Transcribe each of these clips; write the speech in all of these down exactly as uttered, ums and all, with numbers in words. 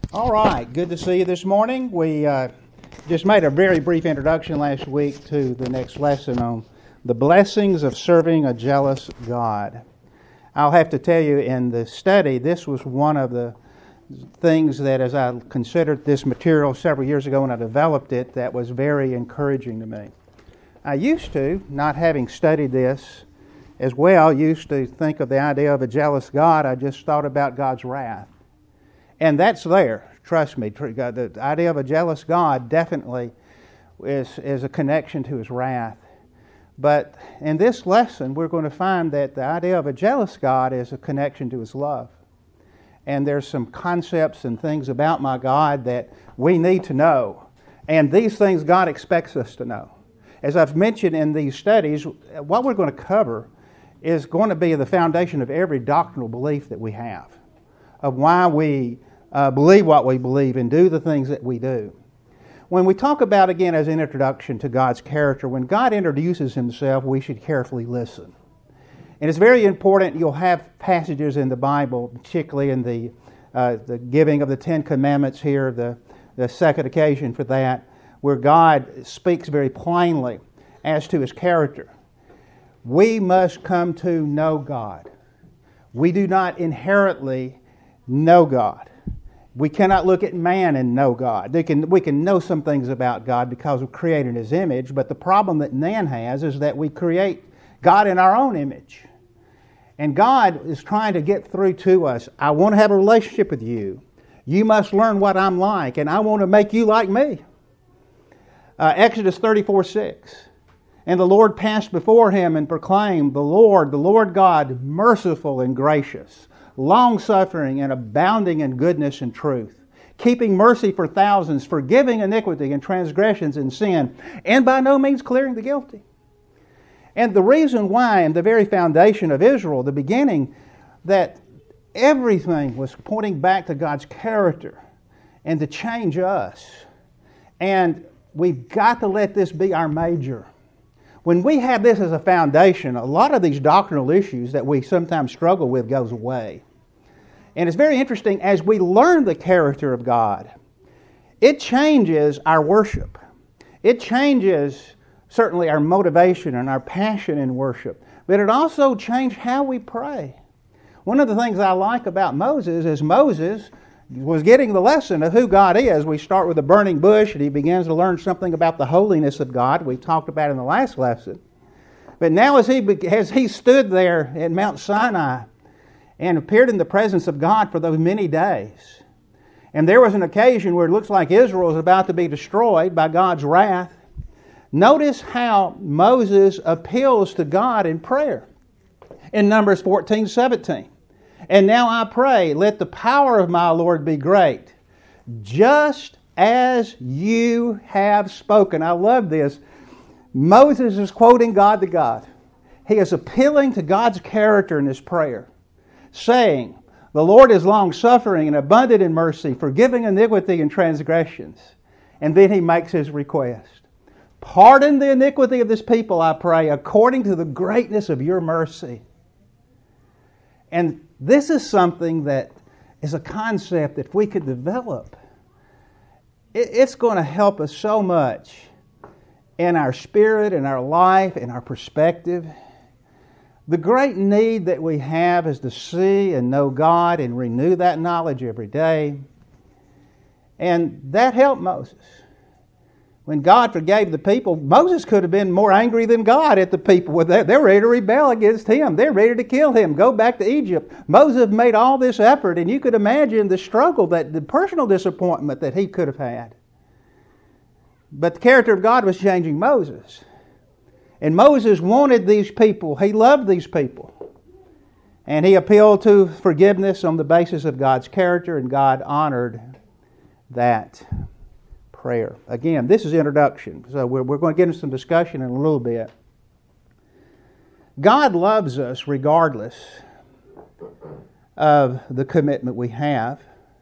All right, good to see you this morning. We uh, just made a very brief introduction last week to the next lesson on the blessings of serving a jealous God. I'll have to tell you, in the study, this was one of the things that, as I considered this material several years ago when I developed it, that was very encouraging to me. I used to, not having studied this as well, used to think of the idea of a jealous God. I just thought about God's wrath. And that's there, trust me. The idea of a jealous God definitely is, is a connection to His wrath. But in this lesson, we're going to find that the idea of a jealous God is a connection to His love. And there's some concepts and things about my God that we need to know. And these things God expects us to know. As I've mentioned in these studies, what we're going to cover is going to be the foundation of every doctrinal belief that we have, of why we uh, believe what we believe and do the things that we do. When we talk about, again, as an introduction to God's character, when God introduces Himself, we should carefully listen. And it's very important. You'll have passages in the Bible, particularly in the uh, the giving of the Ten Commandments here, the, the second occasion for that, where God speaks very plainly as to His character. We must come to know God. We do not inherently know God. We cannot look at man and know God. They can, we can know some things about God because we're created in His image, but the problem that man has is that we create God in our own image. And God is trying to get through to us. I want to have a relationship with you. You must learn what I'm like, and I want to make you like me. Uh, Exodus thirty-four six. And the Lord passed before him and proclaimed, The Lord, the Lord God, merciful and gracious, long-suffering and abounding in goodness and truth, keeping mercy for thousands, forgiving iniquity and transgressions and sin, and by no means clearing the guilty. And the reason why, in the very foundation of Israel, the beginning, that everything was pointing back to God's character and to change us. And we've got to let this be our major. When we have this as a foundation, a lot of these doctrinal issues that we sometimes struggle with goes away. And it's very interesting, as we learn the character of God, it changes our worship. It changes certainly our motivation and our passion in worship. But it also changed how we pray. One of the things I like about Moses is Moses was getting the lesson of who God is. We start with a burning bush and he begins to learn something about the holiness of God. We talked about in the last lesson. But now as he, as he stood there at Mount Sinai and appeared in the presence of God for those many days, and there was an occasion where it looks like Israel is about to be destroyed by God's wrath, notice how Moses appeals to God in prayer in Numbers fourteen seventeen. And now I pray, let the power of my Lord be great, just as you have spoken. I love this. Moses is quoting God to God. He is appealing to God's character in this prayer, saying, the Lord is long-suffering and abundant in mercy, forgiving iniquity and transgressions. And then he makes his request. Pardon the iniquity of this people, I pray, according to the greatness of your mercy. And this is something that is a concept that if we could develop, it's going to help us so much in our spirit, in our life, in our perspective. The great need that we have is to see and know God and renew that knowledge every day. And that helped Moses. When God forgave the people, Moses could have been more angry than God at the people. They're ready to rebel against him. They're ready to kill him. Go back to Egypt. Moses made all this effort, and you could imagine the struggle, that the personal disappointment that he could have had. But the character of God was changing Moses. And Moses wanted these people. He loved these people. And he appealed to forgiveness on the basis of God's character, and God honored that prayer. Again, this is introduction, so we're, we're going to get into some discussion in a little bit. God loves us regardless of the commitment we have,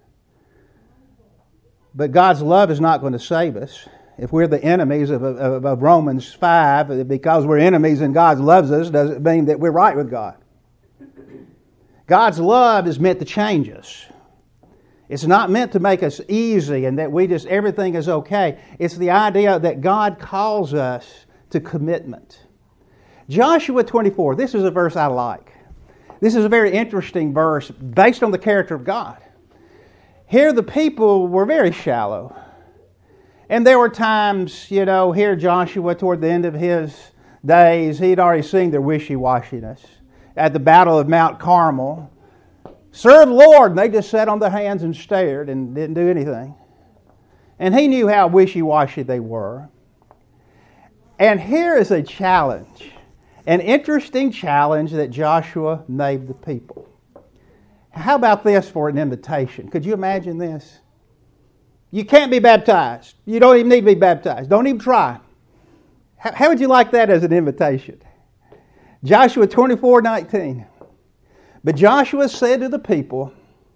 but God's love is not going to save us. If we're the enemies of, of, of Romans five, because we're enemies and God loves us, doesn't mean that we're right with God. God's love is meant to change us. It's not meant to make us easy and that we just, everything is okay. It's the idea that God calls us to commitment. Joshua twenty-four, this is a verse I like. This is a very interesting verse based on the character of God. Here the people were very shallow. And there were times, you know, here Joshua toward the end of his days, he'd already seen their wishy-washiness. At the Battle of Mount Carmel, serve the Lord, and they just sat on their hands and stared and didn't do anything. And he knew how wishy-washy they were. And here is a challenge, an interesting challenge that Joshua made the people. How about this for an invitation? Could you imagine this? You can't be baptized. You don't even need to be baptized. Don't even try. How, how would you like that as an invitation? Joshua twenty-four nineteen. But Joshua said to the people,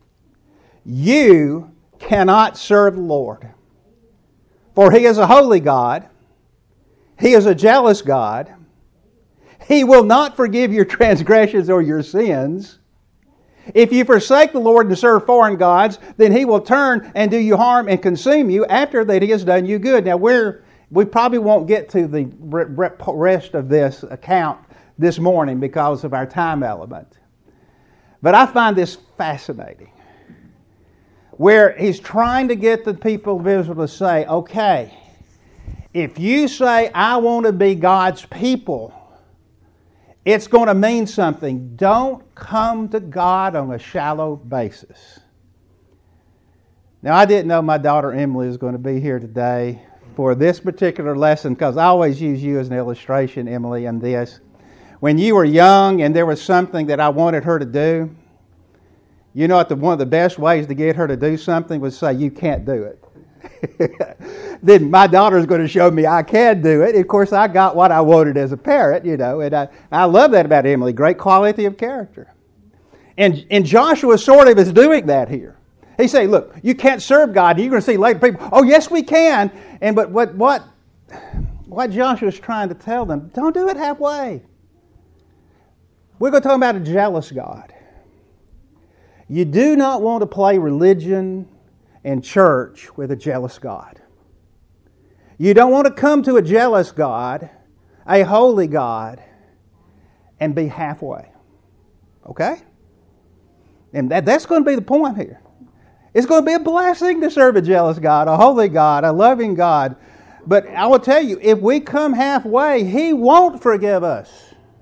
you cannot serve the Lord, for He is a holy God. He is a jealous God. He will not forgive your transgressions or your sins. If you forsake the Lord and serve foreign gods, then He will turn and do you harm and consume you after that He has done you good. Now, we're, we probably won't get to the rest of this account this morning because of our time element. But I find this fascinating, where he's trying to get the people of Israel to say, okay, if you say, I want to be God's people, it's going to mean something. Don't come to God on a shallow basis. Now, I didn't know my daughter Emily was going to be here today for this particular lesson, because I always use you as an illustration, Emily, in this. When you were young and there was something that I wanted her to do, you know what, the, one of the best ways to get her to do something was say, you can't do it. Then my daughter's going to show me I can do it. Of course, I got what I wanted as a parent, you know, and I, I love that about Emily. Great quality of character. And, and Joshua sort of is doing that here. He's saying, look, you can't serve God. You're going to see later people, oh, yes, we can. And but what what what Joshua's trying to tell them, don't do it halfway. We're going to talk about a jealous God. You do not want to play religion and church with a jealous God. You don't want to come to a jealous God, a holy God, and be halfway. Okay? And that, that's going to be the point here. It's going to be a blessing to serve a jealous God, a holy God, a loving God. But I will tell you, if we come halfway, He won't forgive us.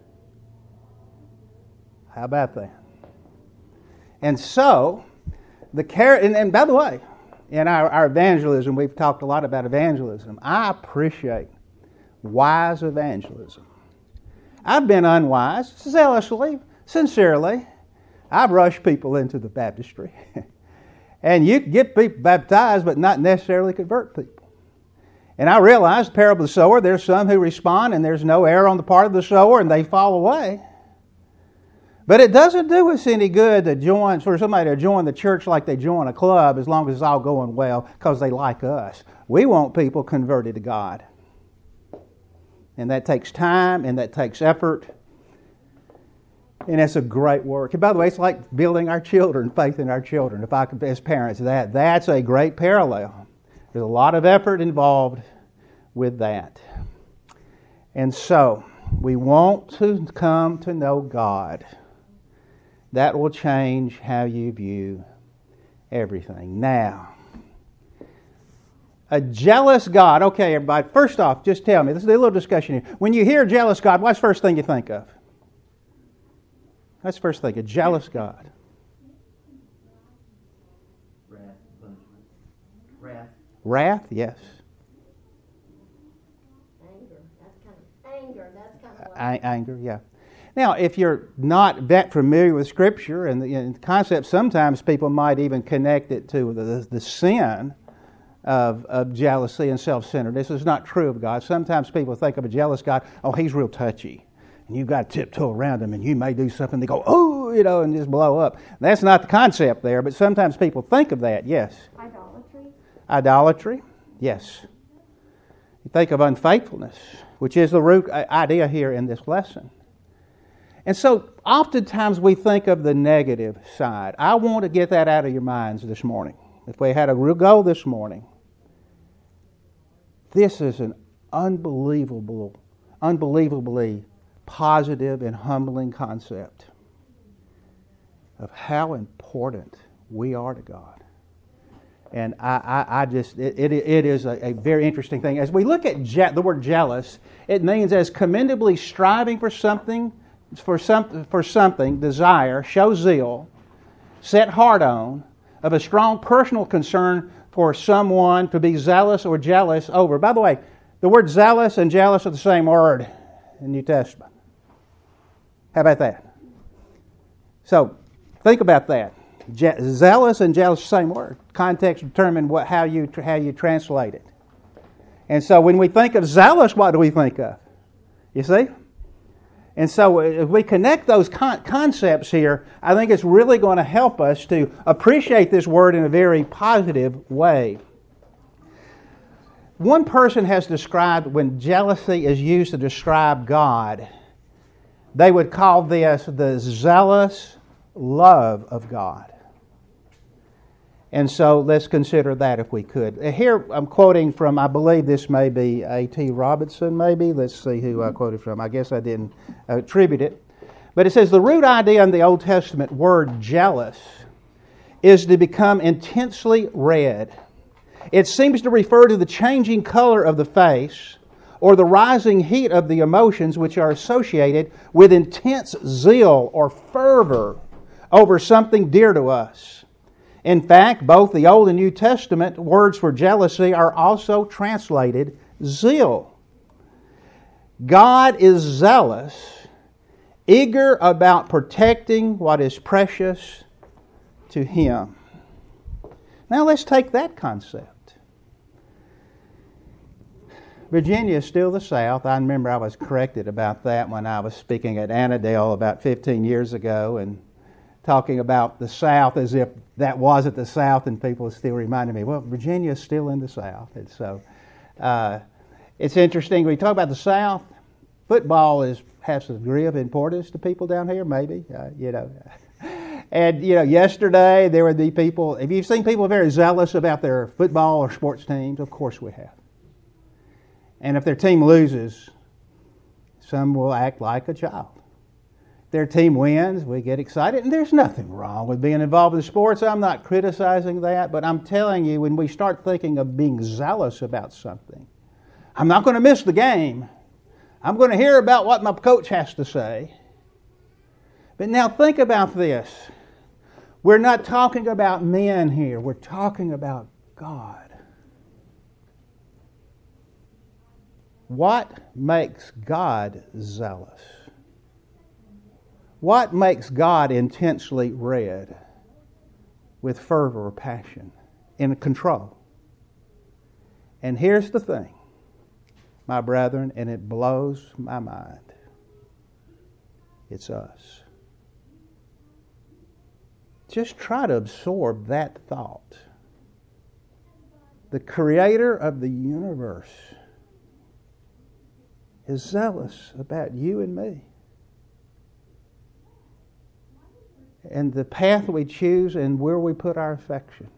How about that? And so, the care, and, and by the way, in our, our evangelism, we've talked a lot about evangelism. I appreciate wise evangelism. I've been unwise, zealously, sincerely. I've rushed people into the baptistry. And you can get people baptized, but not necessarily convert people. And I realize the parable of the sower, there's some who respond and there's no error on the part of the sower and they fall away. But it doesn't do us any good to join, for somebody to join the church like they join a club as long as it's all going well because they like us. We want people converted to God. And that takes time and that takes effort. And it's a great work. And by the way, it's like building our children, faith in our children. If I could, as parents, that that's a great parallel. There's a lot of effort involved with that. And so, we want to come to know God. That will change how you view everything. Now, a jealous God. Okay, everybody, first off, just tell me, this is a little discussion here. When you hear a jealous God, what's the first thing you think of? What's the first thing? A jealous God. Wrath, punishment. Wrath. Wrath, yes. Anger. That's kind of anger. That's kind of what A- anger, yeah. Now, if you're not that familiar with Scripture and the, and the concept, sometimes people might even connect it to the, the sin of, of jealousy and self-centeredness. This is not true of God. Sometimes people think of a jealous God, oh, He's real touchy. And you've got to tiptoe around Him and you may do something, they go, oh, you know, and just blow up. That's not the concept there, but sometimes people think of that, yes. idolatry. Idolatry, yes. You think of unfaithfulness, which is the root idea here in this lesson. And so oftentimes we think of the negative side. I want to get that out of your minds this morning. If we had a real goal this morning, this is an unbelievable, unbelievably positive and humbling concept of how important we are to God. And I, I, I just, it, it, it is a, a very interesting thing. As we look at je- the word jealous, it means as commendably striving for something, for some, for something, desire, show zeal, set heart on, of a strong personal concern for someone to be zealous or jealous over. By the way, the word zealous and jealous are the same word in the New Testament. How about that? So, think about that. Je- zealous and jealous, same word. Context determine what how you how you translate it. And so, when we think of zealous, what do we think of? You see? And so, if we connect those con- concepts here, I think it's really going to help us to appreciate this word in a very positive way. One person has described when jealousy is used to describe God, they would call this the zealous love of God. And so let's consider that if we could. Here I'm quoting from, I believe this may be A T Robertson maybe. Let's see who I quoted from. I guess I didn't attribute it. But it says, the root idea in the Old Testament word jealous is to become intensely red. It seems to refer to the changing color of the face or the rising heat of the emotions which are associated with intense zeal or fervor over something dear to us. In fact, both the Old and New Testament words for jealousy are also translated zeal. God is zealous, eager about protecting what is precious to Him. Now let's take that concept. Virginia is still the South. I remember I was corrected about that when I was speaking at Annandale about fifteen years ago and talking about the South as if that wasn't the South, and people still reminded me, well, Virginia is still in the South. And so uh, it's interesting, when we talk about the South, football is has a degree of importance to people down here, maybe, uh, you know. And, you know, yesterday there would be people, have you seen people very zealous about their football or sports teams? Of course we have. And if their team loses, some will act like a child. Their team wins, we get excited, and there's nothing wrong with being involved in sports. I'm not criticizing that, but I'm telling you, when we start thinking of being zealous about something, I'm not going to miss the game. I'm going to hear about what my coach has to say. But now think about this. We're not talking about men here. We're talking about God. What makes God zealous? What makes God intensely red with fervor or passion and control? And here's the thing, my brethren, and it blows my mind. It's us. Just try to absorb that thought. The Creator of the universe is zealous about you and me. And the path we choose and where we put our affection.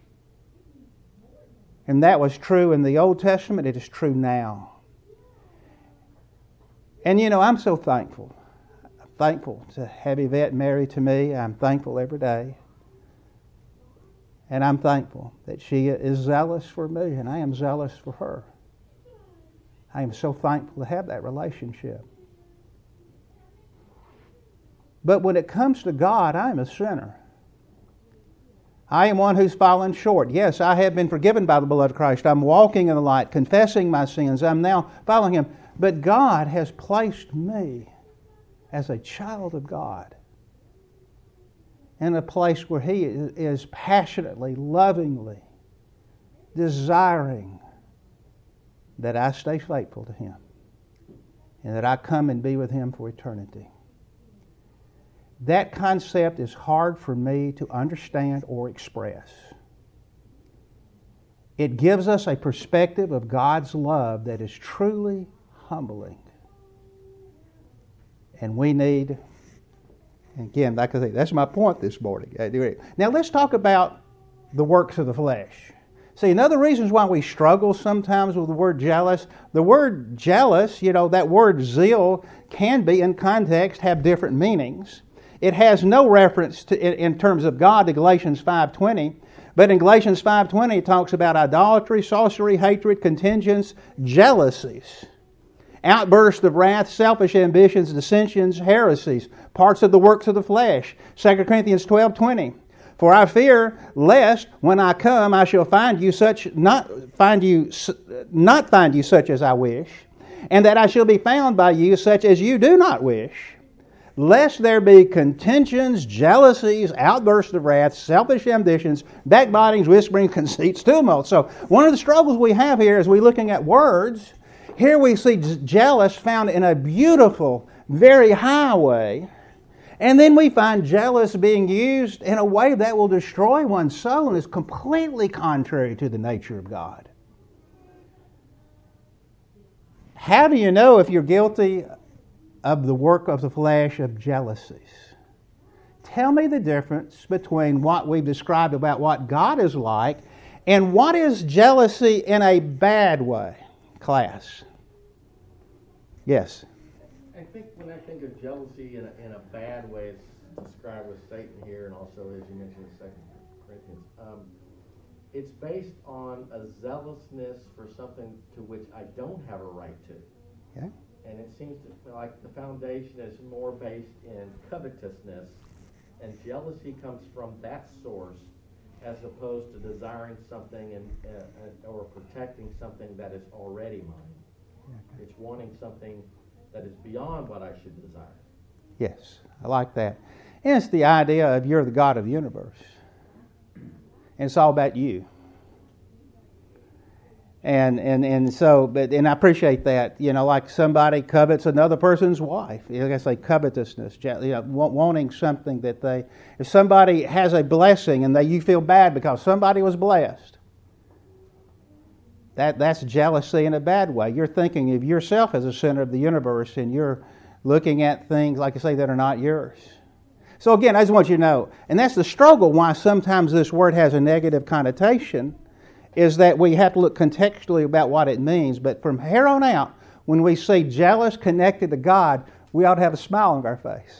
And that was true in the Old Testament. It is true now. And you know, I'm so thankful. I'm thankful to have Yvette married to me. I'm thankful every day. And I'm thankful that she is zealous for me and I am zealous for her. I am so thankful to have that relationship. But when it comes to God, I am a sinner. I am one who's fallen short. Yes, I have been forgiven by the blood of Christ. I'm walking in the light, confessing my sins. I'm now following Him. But God has placed me as a child of God in a place where He is passionately, lovingly desiring that I stay faithful to Him and that I come and be with Him for eternity. That concept is hard for me to understand or express. It gives us a perspective of God's love that is truly humbling. And we need Again, like I say, that's my point this morning. Now let's talk about the works of the flesh. See, another reasons why we struggle sometimes with the word jealous, the word jealous, you know, that word zeal can be in context have different meanings. It has no reference to, in, in terms of God to Galatians five twenty, but in Galatians five twenty it talks about idolatry, sorcery, hatred, contentions, jealousies, outbursts of wrath, selfish ambitions, dissensions, heresies, parts of the works of the flesh. Second Corinthians twelve twenty. For I fear lest when I come I shall find you such not find you not find you such as I wish, and that I shall be found by you such as you do not wish, lest there be contentions, jealousies, outbursts of wrath, selfish ambitions, backbitings, whisperings, conceits, tumults. So one of the struggles we have here as we're looking at words, here we see jealous found in a beautiful, very high way. And then we find jealous being used in a way that will destroy one's soul and is completely contrary to the nature of God. How do you know if you're guilty of the work of the flesh of jealousies? Tell me the difference between what we've described about what God is like and what is jealousy in a bad way, class. Yes? I think when I think of jealousy in a, in a bad way, it's described with Satan here, and also, as you mentioned in Second Corinthians. Um, it's based on a zealousness for something to which I don't have a right to. Okay. And it seems to like the foundation is more based in covetousness, and jealousy comes from that source as opposed to desiring something and uh, or protecting something that is already mine. Okay. It's wanting something that is beyond what I should desire. Yes, I like that. And it's the idea of you're the God of the universe. And it's all about you. And and and so, but and I appreciate that. You know, like somebody covets another person's wife. Like I say, covetousness. You know, wanting something that they. If somebody has a blessing and they you feel bad because somebody was blessed. That that's jealousy in a bad way. You're thinking of yourself as a center of the universe, and you're looking at things, like I say, that are not yours. So again, I just want you to know, and that's the struggle why sometimes this word has a negative connotation, is that we have to look contextually about what it means. But from here on out, when we see jealous connected to God, we ought to have a smile on our face.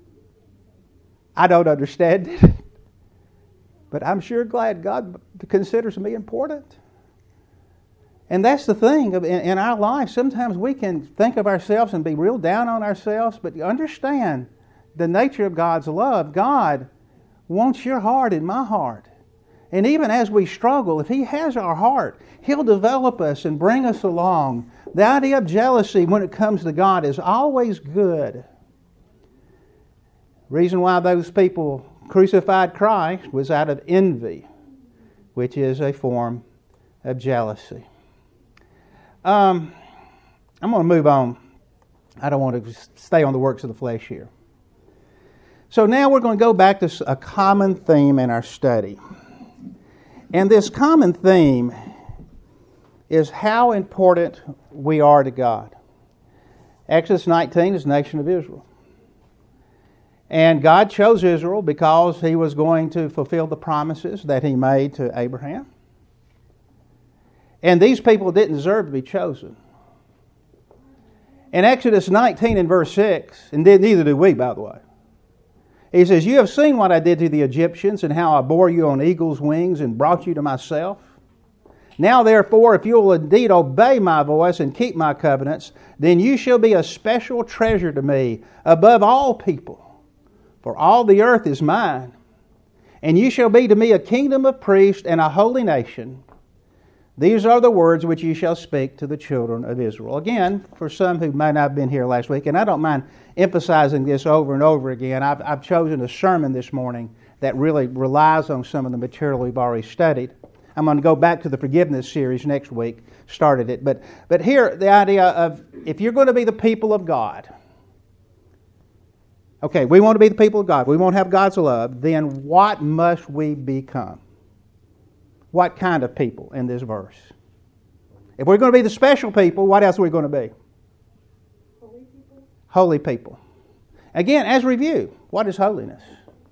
I don't understand it, but I'm sure glad God considers me important. And that's the thing in, in our life. Sometimes we can think of ourselves and be real down on ourselves, but understand the nature of God's love. God wants your heart and my heart. And even as we struggle, if He has our heart, He'll develop us and bring us along. The idea of jealousy when it comes to God is always good. Reason why those people crucified Christ was out of envy, which is a form of jealousy. Um, I'm going to move on. I don't want to stay on the works of the flesh here. So now we're going to go back to a common theme in our study. And this common theme is how important we are to God. Exodus nineteen is the nation of Israel. And God chose Israel because He was going to fulfill the promises that He made to Abraham. And these people didn't deserve to be chosen. In Exodus nineteen and verse six, and neither do we, by the way, He says, "You have seen what I did to the Egyptians and how I bore you on eagle's wings and brought you to myself. Now therefore, if you will indeed obey my voice and keep my covenants, then you shall be a special treasure to me above all people. For all the earth is mine. And you shall be to me a kingdom of priests and a holy nation. These are the words which you shall speak to the children of Israel." Again, for some who may not have been here last week, and I don't mind emphasizing this over and over again, I've, I've chosen a sermon this morning that really relies on some of the material we've already studied. I'm going to go back to the forgiveness series next week, started it. But, but here, the idea of if you're going to be the people of God, okay, we want to be the people of God, we want to have God's love, then what must we become? What kind of people in this verse? If we're going to be the special people, what else are we going to be? Holy people. Holy people. Again, as review, what is holiness?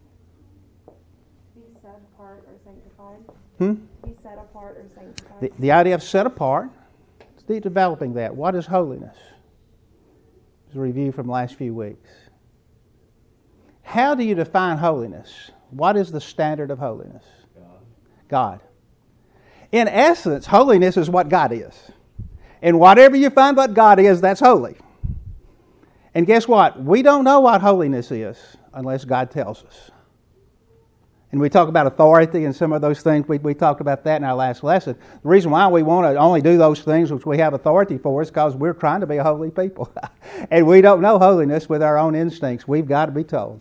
Be set apart or sanctified. Hmm? Be set apart or sanctified. The, the idea of set apart, Steve developing that. What is holiness? It's a review from the last few weeks. How do you define holiness? What is the standard of holiness? God. God. In essence, holiness is what God is. And whatever you find what God is, that's holy. And guess what? We don't know what holiness is unless God tells us. And we talk about authority and some of those things. We, we talked about that in our last lesson. The reason why we want to only do those things which we have authority for is because we're trying to be a holy people. And we don't know holiness with our own instincts. We've got to be told.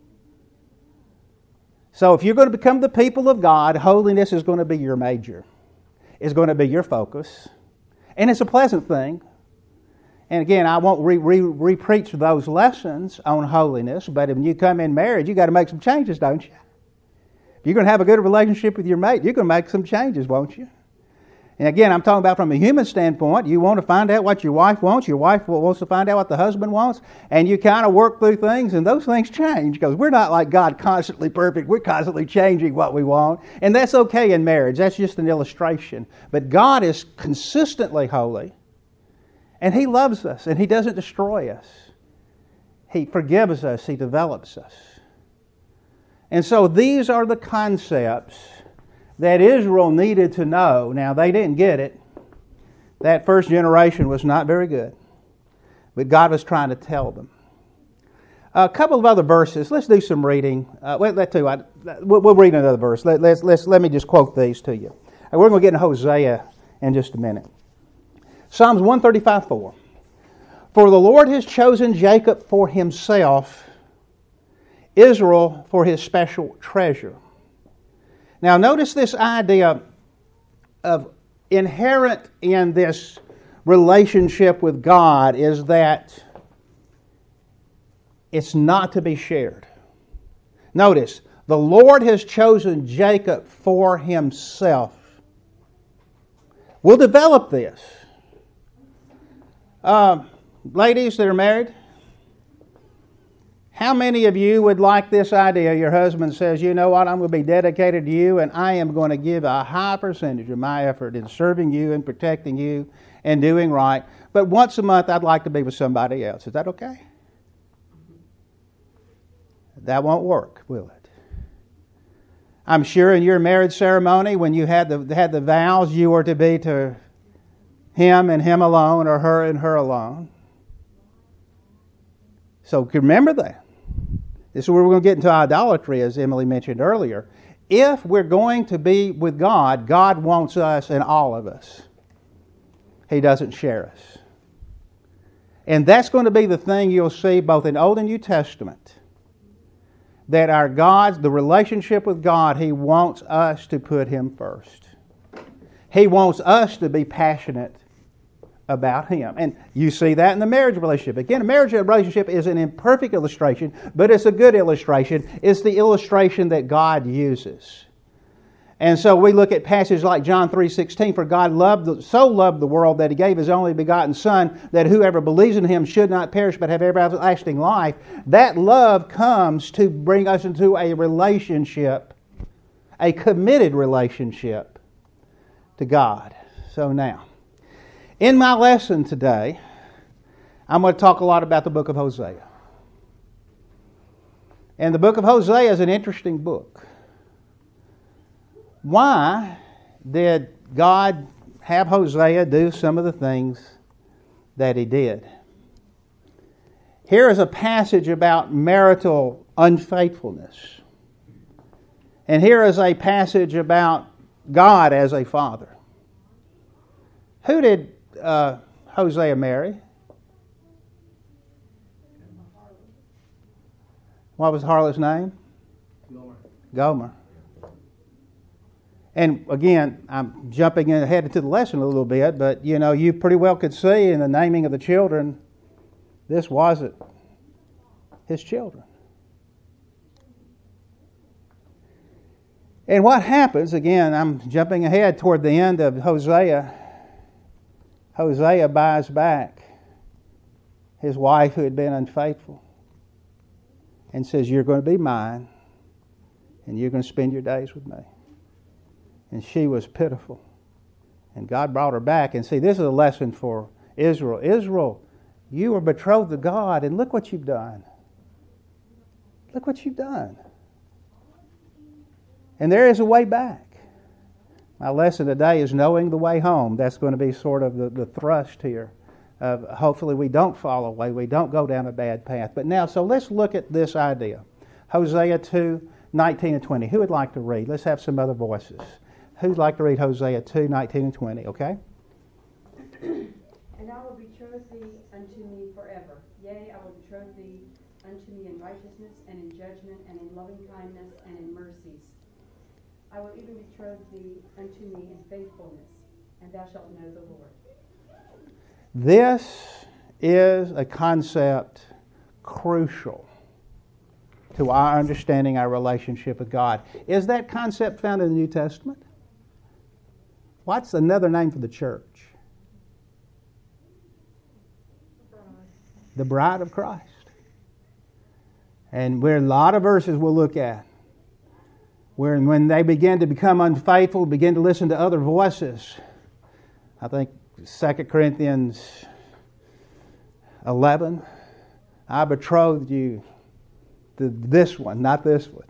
So if you're going to become the people of God, holiness is going to be your major. It's going to be your focus. And it's a pleasant thing. And again, I won't re, re, re-preach those lessons on holiness, but when you come in marriage, you got to make some changes, don't you? If you're going to have a good relationship with your mate, you're going to make some changes, won't you? And again, I'm talking about from a human standpoint. You want to find out what your wife wants. Your wife wants to find out what the husband wants. And you kind of work through things, and those things change because we're not like God, constantly perfect. We're constantly changing what we want. And that's okay in marriage. That's just an illustration. But God is consistently holy. And He loves us, and He doesn't destroy us. He forgives us. He develops us. And so these are the concepts that Israel needed to know. Now, they didn't get it. That first generation was not very good. But God was trying to tell them. A couple of other verses. Let's do some reading. Uh, wait, let two. I, we'll, we'll read another verse. Let, let's, let's, let me just quote these to you. We're going to get in Hosea in just a minute. Psalms one thirty-five four. For the Lord has chosen Jacob for Himself, Israel for His special treasure. Now notice this idea of inherent in this relationship with God is that it's not to be shared. Notice, the Lord has chosen Jacob for Himself. We'll develop this. Uh, ladies that are married, how many of you would like this idea? Your husband says, you know what, I'm going to be dedicated to you and I am going to give a high percentage of my effort in serving you and protecting you and doing right. But once a month I'd like to be with somebody else. Is that okay? That won't work, will it? I'm sure in your marriage ceremony when you had the, had the vows, you were to be to him and him alone or her and her alone. So remember that. This is where we're going to get into idolatry, as Emily mentioned earlier. If we're going to be with God, God wants us and all of us. He doesn't share us. And that's going to be the thing you'll see both in Old and New Testament. That our God, the relationship with God, He wants us to put Him first. He wants us to be passionate about Him. And you see that in the marriage relationship. Again, a marriage relationship is an imperfect illustration, but it's a good illustration. It's the illustration that God uses. And so we look at passages like John three sixteen, for God loved the, so loved the world that He gave His only begotten Son, that whoever believes in Him should not perish but have everlasting life. That love comes to bring us into a relationship, a committed relationship to God. So now, in my lesson today, I'm going to talk a lot about the book of Hosea. And the book of Hosea is an interesting book. Why did God have Hosea do some of the things that he did? Here is a passage about marital unfaithfulness. And here is a passage about God as a father. Who did uh, Hosea marry? What was Harlot's name? Gomer. Gomer. And again, I'm jumping ahead into the lesson a little bit, but you know, you pretty well could see in the naming of the children, this wasn't his children. And what happens, again, I'm jumping ahead toward the end of Hosea. Hosea buys back his wife who had been unfaithful. and says, you're going to be mine, and you're going to spend your days with me. And she was pitiful. And God brought her back. And see, this is a lesson for Israel. Israel, you were betrothed to God, and look what you've done. Look what you've done. And there is a way back. My lesson today is knowing the way home. That's going to be sort of the, the thrust here. Uh, hopefully we don't fall away. We don't go down a bad path. But now, so let's look at this idea. Hosea two, nineteen and twenty. Who would like to read? Let's have some other voices. Who'd like to read Hosea two, nineteen and twenty? Okay? And I will betroth thee unto me forever. Yea, I will betroth thee unto me in righteousness and in judgment and in loving kindness and in mercies. I will even betroth thee unto me in faithfulness, and thou shalt know the Lord. This is a concept crucial to our understanding our relationship with God. Is that concept found in the New Testament? What's another name for the church? The bride of Christ. And there are a lot of verses we'll look at where when they begin to become unfaithful, begin to listen to other voices. I think Second Corinthians eleven, I betrothed you to this one, not this one.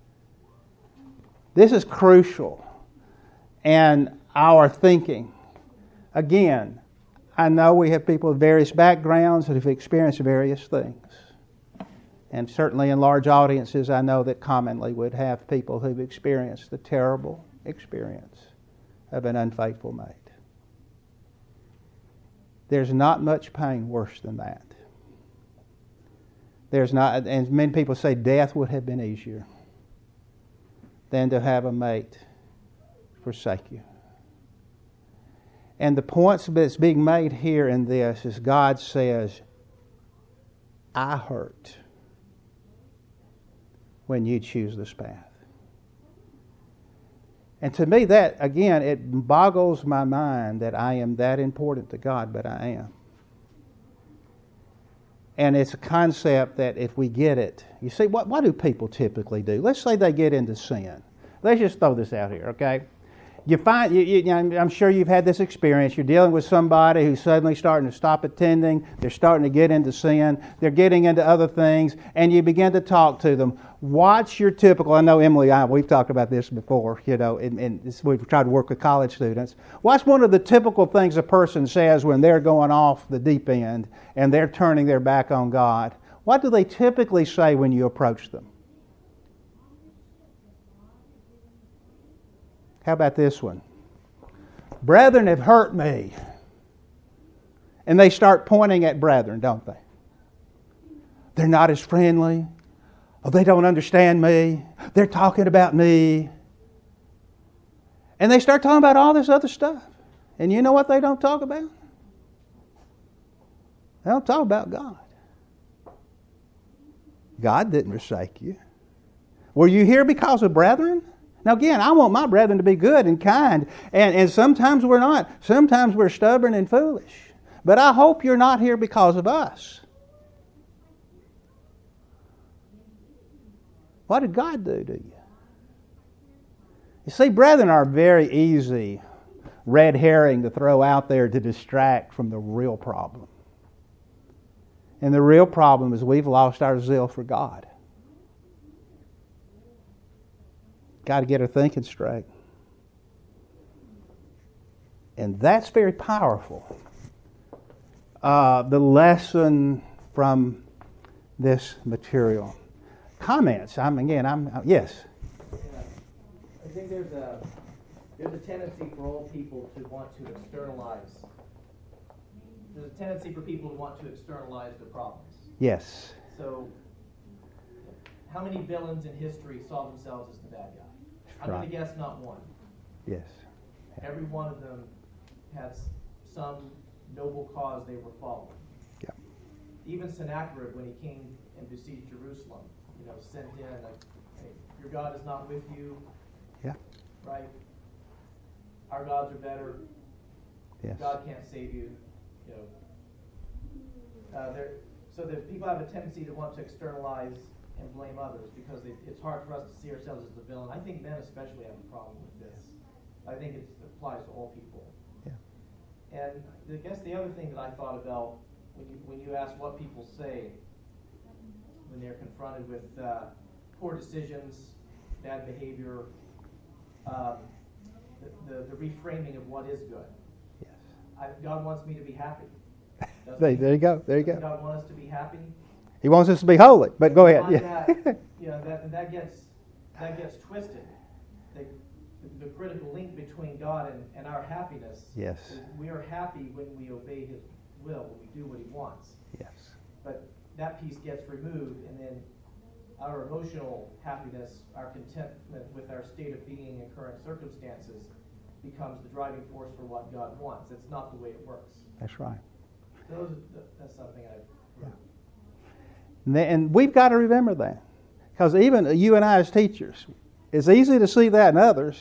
This is crucial. And our thinking. Again, I know we have people of various backgrounds that have experienced various things. And certainly in large audiences, I know that commonly would have people who've experienced the terrible experience of an unfaithful mate. There's not much pain worse than that. There's not, and many people say death would have been easier than to have a mate forsake you. And the point that's being made here in this is God says, I hurt when you choose this path. And to me that, again, it boggles my mind that I am that important to God, but I am. And it's a concept that if we get it, you see, what, what do people typically do? Let's say they get into sin. Let's just throw this out here, okay? You find, you, you, I'm sure you've had this experience. You're dealing with somebody who's suddenly starting to stop attending. They're starting to get into sin. They're getting into other things. And you begin to talk to them. What's your typical, I know Emily and I, we've talked about this before, you know, and, and this, we've tried to work with college students. What's one of the typical things a person says when they're going off the deep end and they're turning their back on God? What do they typically say when you approach them? How about this one? Brethren have hurt me. And they start pointing at brethren, don't they? They're not as friendly. Oh, they don't understand me. They're talking about me. And they start talking about all this other stuff. And you know what they don't talk about? They don't talk about God. God didn't forsake you. Were you here because of brethren? Now again, I want my brethren to be good and kind. And, and sometimes we're not. Sometimes we're stubborn and foolish. But I hope you're not here because of us. What did God do to you? You see, brethren are very easy red herring to throw out there to distract from the real problem. And the real problem is we've lost our zeal for God. Got to get our thinking straight. And that's very powerful. Uh, the lesson from this material. Comments? I'm again. I'm uh, yes. Yeah. I think there's a there's a tendency for all people to want to externalize. There's a tendency for people to want to externalize their problems. Yes. So, how many villains in history saw themselves as the bad guy? I'm Right. going to guess not one. Yes. Every one of them has some noble cause they were following. Yeah. Even Sennacherib, when he came and besieged Jerusalem, you know, sent in like, hey, your God is not with you. Yeah. Right? Our gods are better. Yes. God can't save you. You know. Uh, there, so that people have a tendency to want to externalize and blame others because it, it's hard for us to see ourselves as the villain. I think men especially have a problem with this. I think it's, it applies to all people. Yeah. And I guess the other thing that I thought about when you when you ask what people say when they're confronted with uh, poor decisions, bad behavior, um, the, the, the reframing of what is good. Yes. I, God wants me to be happy. There, there you go. There you Doesn't go. God want us to be happy? He wants us to be holy. But go ahead. On Yeah. That, you know, that, that gets that gets twisted. The, the critical link between God and, and our happiness. Yes. Is we are happy when we obey His will, when we do what He wants. Yes. But that piece gets removed, and then our emotional happiness, our contentment with our state of being and current circumstances becomes the driving force for what God wants. It's not the way it works. That's right. Those are, that's something I've heard. Yeah. And we've got to remember that. Because even you and I as teachers, it's easy to see that in others,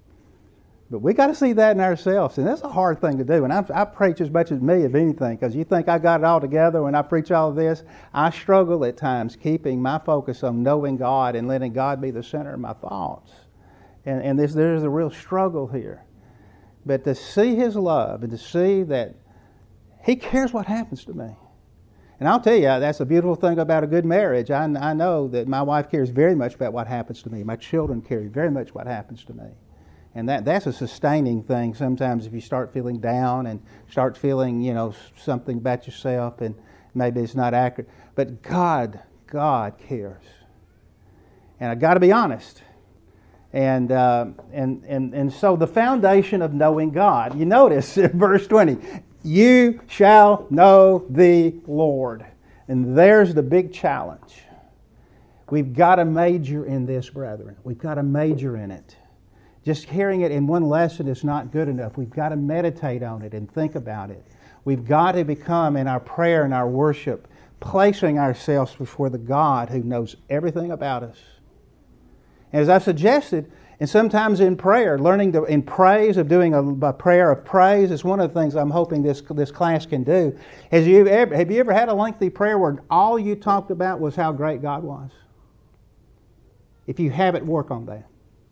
but we got to see that in ourselves. And that's a hard thing to do. And I, I preach as much as me, if anything, because you think I got it all together when I preach all of this. I struggle at times keeping my focus on knowing God and letting God be the center of my thoughts. And, and this, there's a real struggle here. But to see His love and to see that He cares what happens to me. And I'll tell you, that's a beautiful thing about a good marriage. I, I know that my wife cares very much about what happens to me. My children care very much what happens to me. And that that's a sustaining thing sometimes if you start feeling down and start feeling, you know, something about yourself and maybe it's not accurate. But God, God cares. And I got to be honest. And, uh, and, and, and so the foundation of knowing God, you notice in verse twenty, you shall know the Lord. And there's the big challenge. We've got to major in this, brethren. We've got to major in it. Just hearing it in one lesson is not good enough. We've got to meditate on it and think about it. We've got to become, in our prayer and our worship, placing ourselves before the God who knows everything about us. And as I've suggested, and sometimes in prayer, learning to, in praise, of doing a, a prayer of praise is one of the things I'm hoping this this class can do. Has you ever, have you ever had a lengthy prayer where all you talked about was how great God was? If you haven't, work on that.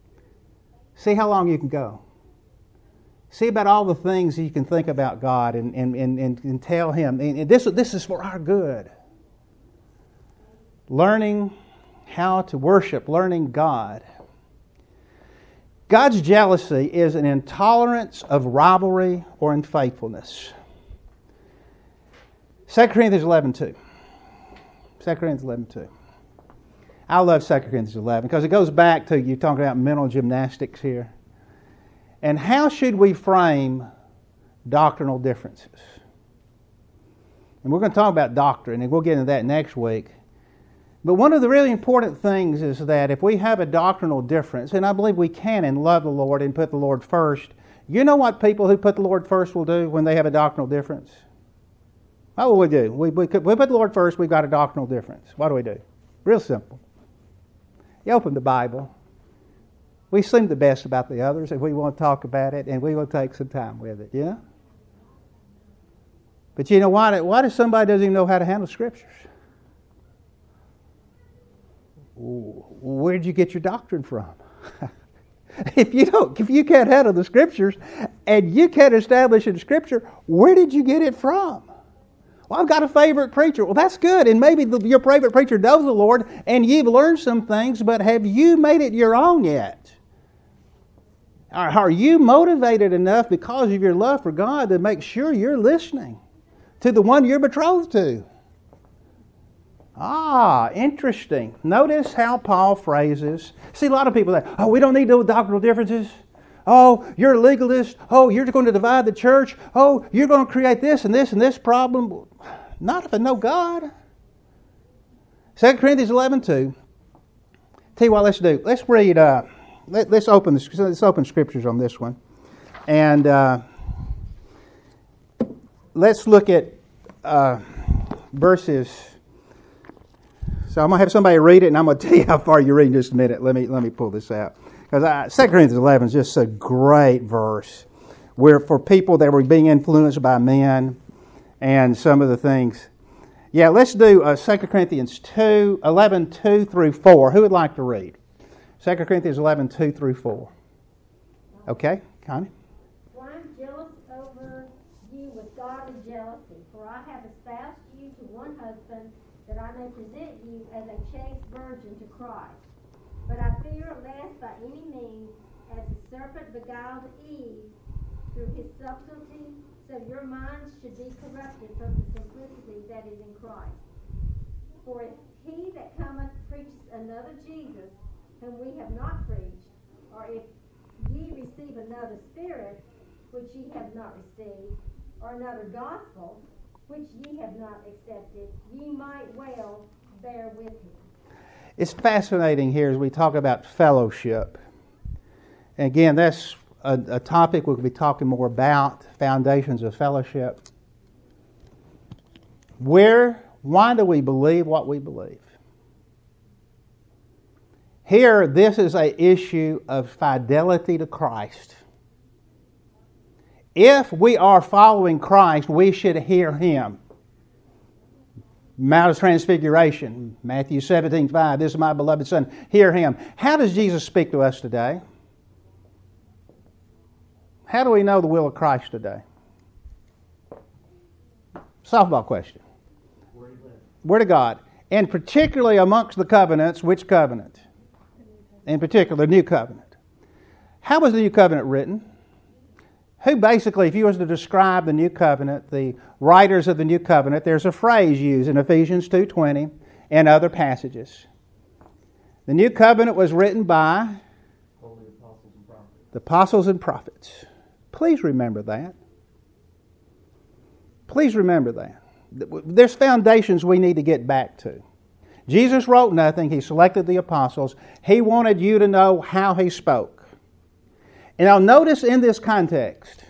See how long you can go. See about all the things you can think about God and, and, and, and, and tell Him. And this, this is for our good. Learning how to worship, learning God. God's jealousy is an intolerance of rivalry or unfaithfulness. Second Corinthians eleven two. Second Corinthians eleven two. I love Second Corinthians eleven because it goes back to you talking about mental gymnastics here. And how should we frame doctrinal differences? And we're going to talk about doctrine, and we'll get into that next week. But one of the really important things is that if we have a doctrinal difference, and I believe we can and love the Lord and put the Lord first, you know what people who put the Lord first will do when they have a doctrinal difference? What will we do? We, we, we put the Lord first, we've got a doctrinal difference. What do we do? Real simple. You open the Bible. We seem the best about the others if we want to talk about it, and we will take some time with it, yeah? But you know what? What if somebody doesn't even know how to handle Scriptures? Where did you get your doctrine from? If you don't, if you can't handle the Scriptures and you can't establish in Scripture, where did you get it from? Well, I've got a favorite preacher. Well, that's good. And maybe the, your favorite preacher knows the Lord and you've learned some things, but have you made it your own yet? Are, are you motivated enough because of your love for God to make sure you're listening to the one you're betrothed to? Ah, interesting. Notice how Paul phrases. See, a lot of people say, oh, we don't need no doctrinal differences. Oh, you're a legalist. Oh, you're going to divide the church. Oh, you're going to create this and this and this problem. Not if I know God. Second Corinthians eleven two. Tell you what, let's do. Let's read. Uh, let, let's open. The, let's open scriptures on this one, and uh, let's look at uh, verses. So I'm going to have somebody read it, and I'm going to tell you how far you read in just a minute. Let me let me pull this out. Because Second Corinthians eleven is just a great verse where for people that were being influenced by men and some of the things. Yeah, let's do uh, Second Corinthians two, eleven, two through four. Who would like to read? Second Corinthians eleven, two through four. Okay, Connie? For I am jealous over you with godly jealousy, for I have espoused you to one husband, that I may present you as a chaste virgin to Christ. But I fear lest by any means, as the serpent beguiled Eve through his subtlety, so your minds should be corrupted from the simplicity that is in Christ. For if he that cometh preaches another Jesus, whom we have not preached, or if ye receive another spirit, which ye have not received, or another gospel, which ye have not accepted, ye might well bear with him. It's fascinating here as we talk about fellowship. And again, that's a, a topic we'll be talking more about, foundations of fellowship. Where, why do we believe what we believe? Here, this is an issue of fidelity to Christ. If we are following Christ, we should hear Him. Mount of Transfiguration, Matthew seventeen five, this is my beloved Son, hear Him. How does Jesus speak to us today? How do we know the will of Christ today? Softball question. Word of God. And particularly amongst the covenants, which covenant? In particular, the New Covenant. How was the New Covenant written? Who basically, if you was to describe the New Covenant, the writers of the New Covenant, there's a phrase used in Ephesians two twenty and other passages. The New Covenant was written by Holy apostles and prophets. the apostles and prophets. Please remember that. Please remember that. There's foundations we need to get back to. Jesus wrote nothing. He selected the apostles. He wanted you to know how He spoke. And now notice in this context,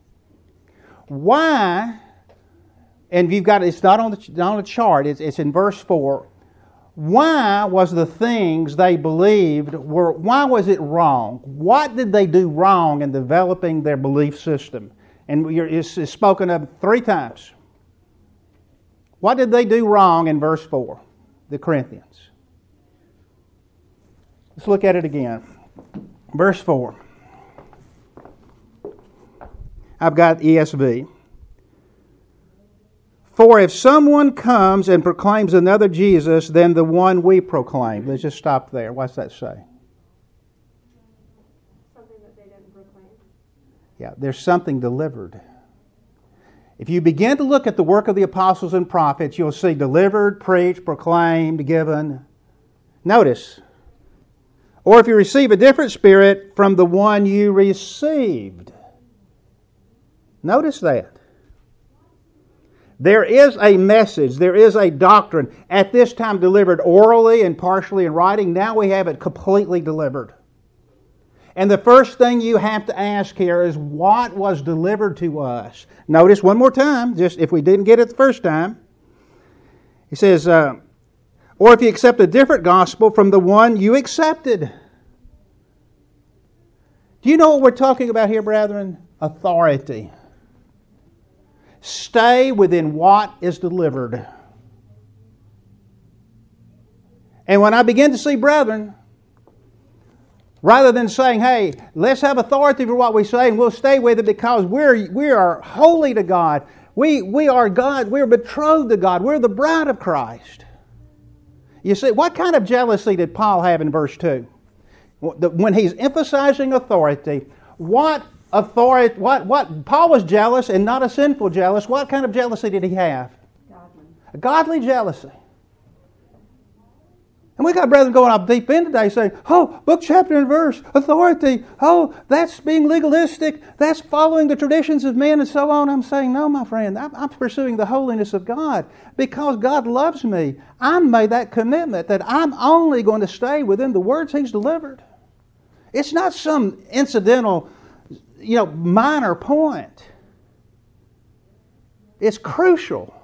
why, and you've got, it's not on the, on the chart, it's, it's in verse four, why was the things they believed, were, why was it wrong? What did they do wrong in developing their belief system? And it's, it's spoken of three times. What did they do wrong in verse four? The Corinthians. Let's look at it again. Verse four. I've got E S V. For if someone comes and proclaims another Jesus than the one we proclaim. Let's just stop there. What's that say? Something that they didn't proclaim. Yeah, there's something delivered. If you begin to look at the work of the apostles and prophets, you'll see delivered, preached, proclaimed, given. Notice. Or if you receive a different spirit from the one you received. Notice that. There is a message, there is a doctrine, at this time delivered orally and partially in writing. Now we have it completely delivered. And the first thing you have to ask here is, what was delivered to us? Notice one more time, just if we didn't get it the first time. He says, uh, or if you accept a different gospel from the one you accepted. Do you know what we're talking about here, brethren? Authority. Stay within what is delivered. And when I begin to see brethren, rather than saying, hey, let's have authority for what we say and we'll stay with it because we're we are holy to God. We we are God, we're betrothed to God, we're the bride of Christ. You see, what kind of jealousy did Paul have in verse two? When he's emphasizing authority, what authority what what Paul was jealous and not a sinful jealous. What kind of jealousy did he have? Godly. A godly jealousy. And we got brethren going up deep in today saying, oh, book, chapter, and verse, authority. Oh, that's being legalistic. That's following the traditions of men and so on. I'm saying, no, my friend, I'm, I'm pursuing the holiness of God because God loves me. I made that commitment that I'm only going to stay within the words He's delivered. It's not some incidental, you know, minor point. It's crucial.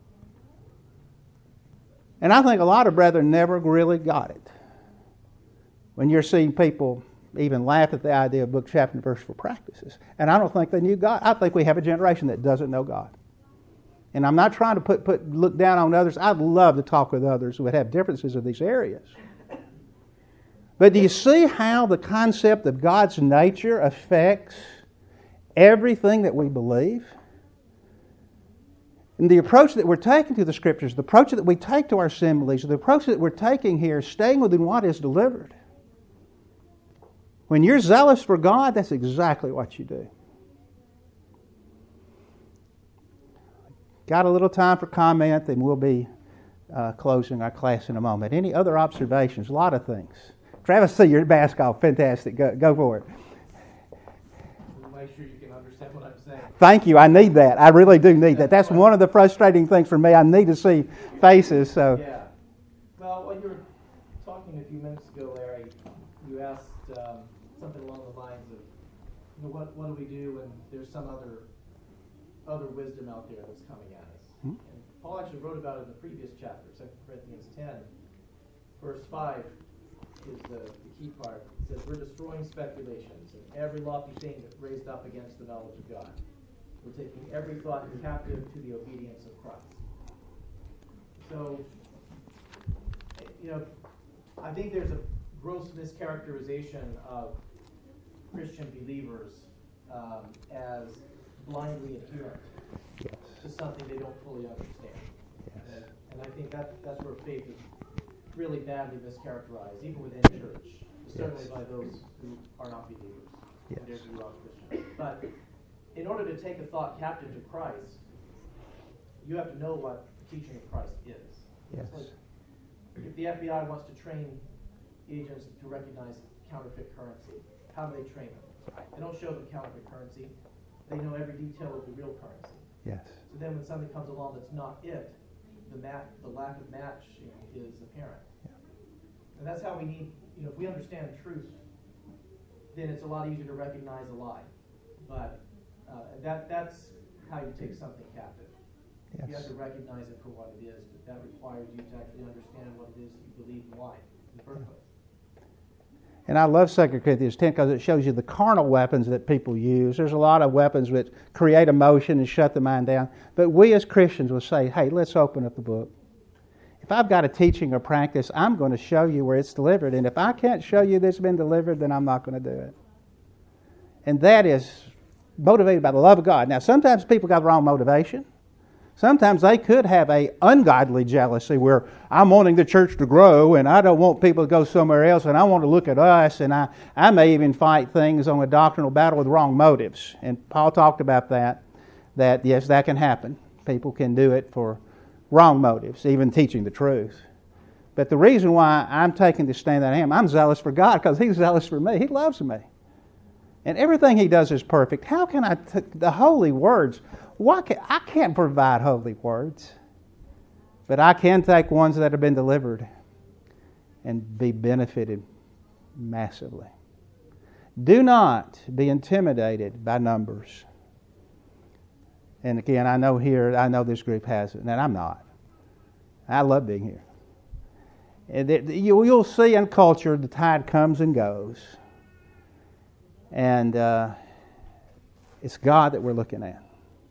And I think a lot of brethren never really got it. When you're seeing people even laugh at the idea of book, chapter, and verse for practices. And I don't think they knew God. I think we have a generation that doesn't know God. And I'm not trying to put, put look down on others. I'd love to talk with others who would have differences in these areas. But do you see how the concept of God's nature affects everything that we believe? And the approach that we're taking to the Scriptures, the approach that we take to our assemblies, the approach that we're taking here, staying within what is delivered. When you're zealous for God, that's exactly what you do. Got a little time for comment, then we'll be uh, closing our class in a moment. Any other observations? A lot of things. Travis, see, your mask off. Fantastic. Go, go for it. Make sure you can understand what I'm saying. Thank you. I need that. I really do need that. That's one of the frustrating things for me. I need to see faces. So. Yeah. Well, when you were talking a few minutes ago, Larry, you asked um, something along the lines of, you know, what what do we do when there's some other other wisdom out there that's coming at us? Hmm? And Paul actually wrote about it in the previous chapter, Second Corinthians ten, verse five is the, the key part. It says, we're destroying speculations and every lofty thing that raised up against the knowledge of God. We're taking every thought captive to the obedience of Christ. So, you know, I think there's a gross mischaracterization of Christian believers um, as blindly adherent Yes. to something they don't fully understand. Yes. And, and I think that that's where faith is really badly mischaracterized, even within church, certainly Yes. by those who are not believers, Yes. and who are Christians. But in order to take a thought captive to Christ, you have to know what the teaching of Christ is. Yes. It's like if the F B I wants to train agents to recognize counterfeit currency, how do they train them? They don't show them counterfeit currency. They know every detail of the real currency. Yes. So then when something comes along that's not it, the mat, the lack of matching is apparent. Yeah. And that's how we need, you know, if we understand truth, then it's a lot easier to recognize a lie. But uh, that that's how you take something captive. Yes. You have to recognize it for what it is, but that requires you to actually understand what it is that you believe and why in the first place. And I love Second Corinthians ten because it shows you the carnal weapons that people use. There's a lot of weapons that create emotion and shut the mind down. But we as Christians will say, hey, let's open up the book. If I've got a teaching or practice, I'm going to show you where it's delivered. And if I can't show you that it's been delivered, then I'm not going to do it. And that is motivated by the love of God. Now, sometimes people got the wrong motivation. Sometimes they could have a ungodly jealousy where I'm wanting the church to grow and I don't want people to go somewhere else and I want to look at us, and I, I may even fight things on a doctrinal battle with wrong motives. And Paul talked about that, that yes, that can happen. People can do it for wrong motives, even teaching the truth. But the reason why I'm taking the stand that I am, I'm zealous for God because He's zealous for me. He loves me. And everything He does is perfect. How can I, t- the holy words, why can, I can't provide holy words, but I can take ones that have been delivered and be benefited massively. Do not be intimidated by numbers. And again, I know here, I know this group has it, and I'm not. I love being here. And it, you, you'll see in culture the tide comes and goes. And uh, it's God that we're looking at.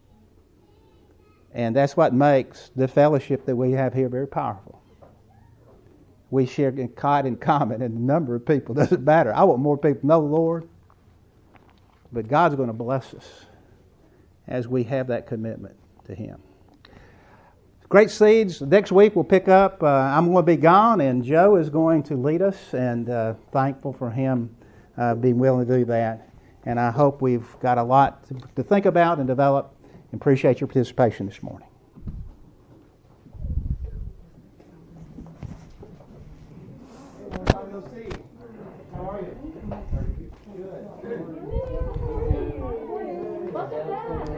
And that's what makes the fellowship that we have here very powerful. We share God in common, and the number of people doesn't matter. I want more people to know the Lord. But God's going to bless us as we have that commitment to Him. Great Seeds. Next week we'll pick up. Uh, I'm going to be gone, and Joe is going to lead us, and uh, thankful for him uh, being willing to do that. And I hope we've got a lot to, to think about and develop. Appreciate your participation this morning. How are you?